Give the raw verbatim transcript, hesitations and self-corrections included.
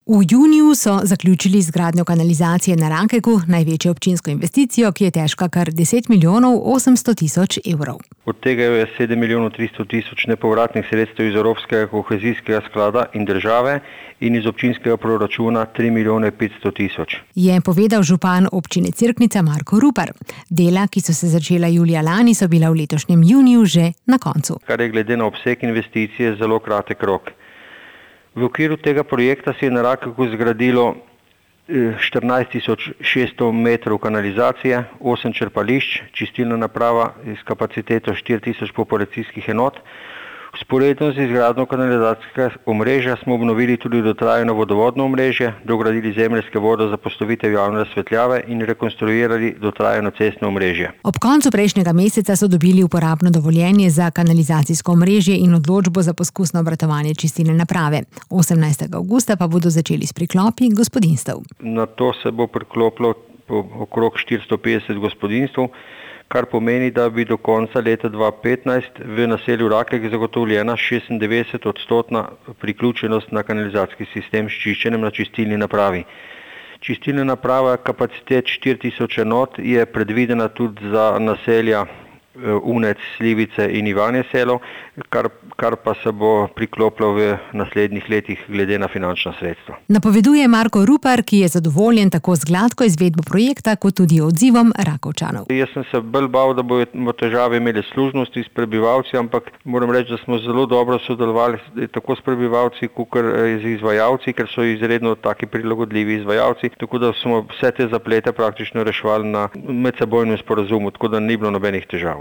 V juniju so zaključili izgradnjo kanalizacije na Rankeku, največjo občinsko investicijo, ki je težka kar deset milijonov osemsto tisoč evrov. Od tega je sedem milijonov tristo tisoč nepovratnih sredstev iz Evropskega kohezijskega sklada in države in iz občinskega proračuna tri milijone petsto tisoč. Je povedal župan občine Cerknica Marko Rupar. Dela, ki so se začela julija lani, so bila v letošnjem juniju že na koncu. Kar je glede na obseg investicije zelo kratek rok. V okviru tega projekta se je na Rankeku zgradilo štirinajst tisoč šeststo metrov kanalizacije, osem črpališč, čistilna naprava s kapaciteto štiri tisoč populacijskih enot. Vzporedno z izgradnjo kanalizacijskega omrežja smo obnovili tudi dotrajano vodovodno omrežje, dogradili zemeljske vode za postavitev javne razsvetljave in rekonstruirali dotrajano cestno omrežje. Ob koncu prejšnjega meseca so dobili uporabno dovoljenje za kanalizacijsko omrežje in odločbo za poskusno obratovanje čistilne naprave. osemnajstega avgusta pa bodo začeli s priklopi gospodinjstev. Na to se bo priklopilo okrog štiristo petdeset gospodinjstev, kar pomeni, da bi do konca leta dva tisoč petnajst v naselju Rankek zagotovljena šestindevetdeset odstotna priključenost na kanalizacijski sistem s čiščenjem na čistilni napravi. Čistilna naprava kapacitet štiri tisoč enot je predvidena tudi za naselja Unec, Slivice in Ivanje selo, kar, kar pa se bo priklopilo v naslednjih letih glede na finančna sredstva. Napoveduje Marko Rupar, ki je zadovoljen tako z gladko izvedbo projekta, kot tudi odzivom Rakovčanov. Jaz sem se bolj bal, da bomo težave imeli služnosti s prebivalci, ampak moram reči, da smo zelo dobro sodelovali tako s prebivalci, kot z izvajalci, ker so izredno taki prilagodljivi izvajalci, tako da smo vse te zaplete praktično reševali na medsebojnem sporazumu, tako da ni bilo nobenih težav.